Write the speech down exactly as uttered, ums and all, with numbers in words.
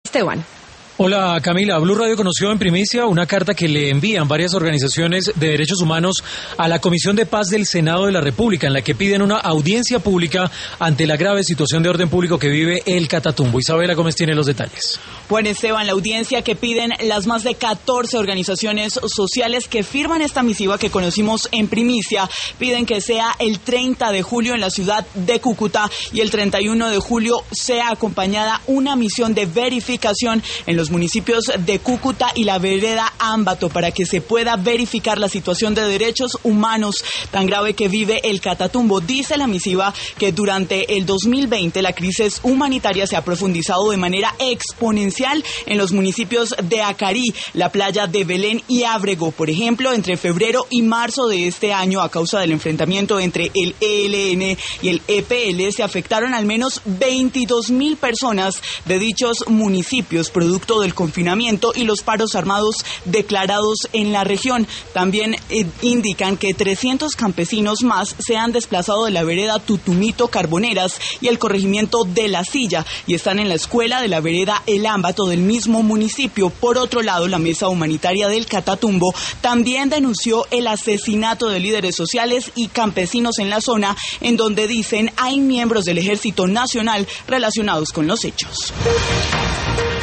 Esteban. Hola Camila, Blue Radio conoció en primicia una carta que le envían varias organizaciones de derechos humanos a la Comisión de Paz del Senado de la República, en la que piden una audiencia pública ante la grave situación de orden público que vive el Catatumbo. Isabela Gómez tiene los detalles. Bueno, Esteban, la audiencia que piden las más de catorce organizaciones sociales que firman esta misiva que conocimos en primicia, piden que sea el treinta de julio en la ciudad de Cúcuta y el treinta y uno de julio sea acompañada una misión de verificación en los municipios de Cúcuta y la vereda Ambato para que se pueda verificar la situación de derechos humanos tan grave que vive el Catatumbo. Dice la misiva que durante el dos mil veinte la crisis humanitaria se ha profundizado de manera exponencial en los municipios de Acarí, la playa de Belén y Ábrego. Por ejemplo, entre febrero y marzo de este año, a causa del enfrentamiento entre el E L N y el E P L, se afectaron al menos veintidós mil personas de dichos municipios, producto del confinamiento y los paros armados declarados en la región. También eh, indican que trescientos campesinos más se han desplazado de la vereda Tutumito Carboneras y el corregimiento de La Silla y están en la escuela de la vereda El Ámbato del mismo municipio. Por otro lado, la Mesa Humanitaria del Catatumbo también denunció el asesinato de líderes sociales y campesinos en la zona, en donde dicen hay miembros del Ejército Nacional relacionados con los hechos.